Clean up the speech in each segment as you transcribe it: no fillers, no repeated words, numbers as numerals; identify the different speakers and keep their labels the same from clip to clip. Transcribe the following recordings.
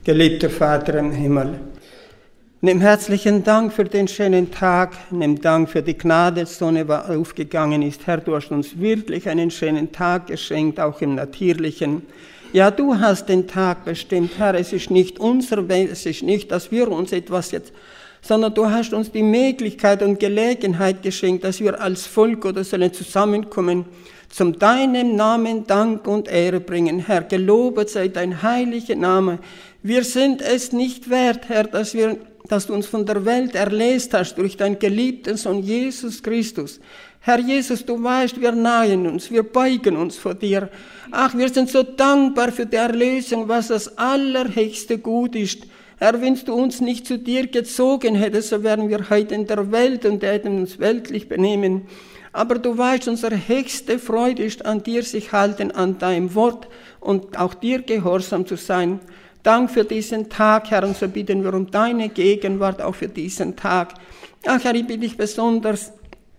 Speaker 1: Geliebter Vater im Himmel, nimm herzlichen Dank für den schönen Tag, nimm Dank für die Gnadensonne, die aufgegangen ist. Herr, du hast uns wirklich einen schönen Tag geschenkt, auch im Natürlichen. Ja, du hast den Tag bestimmt, Herr, es ist nicht unser Weg, es ist nicht, dass wir uns etwas jetzt, sondern du hast uns die Möglichkeit und Gelegenheit geschenkt, dass wir als Volk oder sollen zusammenkommen, zum deinem Namen Dank und Ehre bringen. Herr, gelobet sei dein heiliger Name. Wir sind es nicht wert, Herr, dass du uns von der Welt erlöst hast durch deinen geliebten Sohn Jesus Christus. Herr Jesus, du weißt, wir nahen uns, wir beugen uns vor dir. Ach, wir sind so dankbar für die Erlösung, was das allerhöchste Gut ist. Herr, wenn du uns nicht zu dir gezogen hättest, so wären wir heute in der Welt und hätten uns weltlich benehmen. Aber du weißt, unsere höchste Freude ist an dir sich halten, an deinem Wort und auch dir gehorsam zu sein. Dank für diesen Tag, Herr, und so bitten wir um deine Gegenwart auch für diesen Tag. Ach, Herr, ich bitte dich besonders,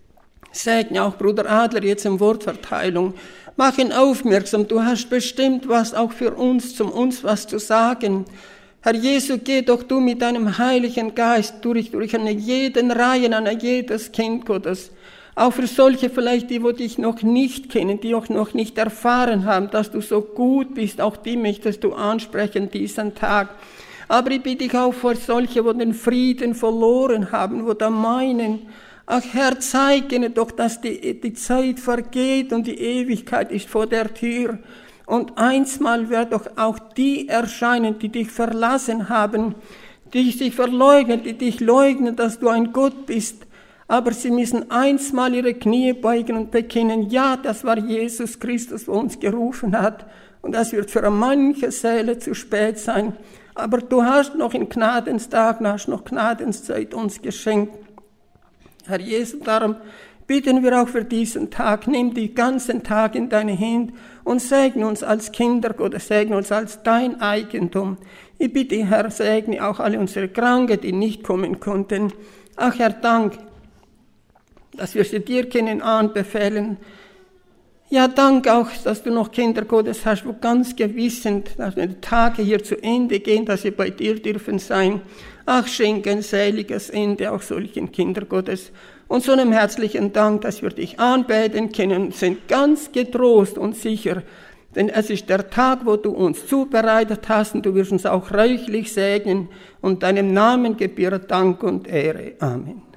Speaker 1: segne auch Bruder Adler jetzt in Wortverteilung. Mach ihn aufmerksam, du hast bestimmt was auch für uns, uns was zu sagen. Herr Jesu, geh doch du mit deinem Heiligen Geist durch an jeden Reihen, an jedes Kind Gottes. Auch für solche vielleicht, die dich noch nicht kennen, die auch noch nicht erfahren haben, dass du so gut bist, auch die möchtest du ansprechen diesen Tag. Aber ich bitte dich auch für solche, die den Frieden verloren haben, die da meinen, ach Herr, zeig ihnen doch, dass die Zeit vergeht und die Ewigkeit ist vor der Tür. Und einsmal wird doch auch die erscheinen, die dich verlassen haben, die sich verleugnen, die dich leugnen, dass du ein Gott bist. Aber sie müssen einsmal ihre Knie beugen und bekennen, ja, das war Jesus Christus, der uns gerufen hat. Und das wird für manche Seele zu spät sein. Aber du hast noch in Gnadenstag, hast noch Gnadenszeit uns geschenkt. Herr Jesus, darum bitten wir auch für diesen Tag, nimm die ganzen Tag in deine Hände und segne uns als Kinder Gottes, segne uns als dein Eigentum. Ich bitte, Herr, segne auch alle unsere Kranken, die nicht kommen konnten. Ach, Herr, Dank, dass wir sie dir können anbefehlen. Ja, Dank auch, dass du noch Kinder Gottes hast, wo ganz gewiss sind, dass die Tage hier zu Ende gehen, dass sie bei dir dürfen sein. Ach, schenke ein seliges Ende auch solchen Kinder Gottes. Und so einem herzlichen Dank, dass wir dich anbeten können, sind ganz getrost und sicher. Denn es ist der Tag, wo du uns zubereitet hast und du wirst uns auch reichlich segnen und deinem Namen gebührt Dank und Ehre. Amen.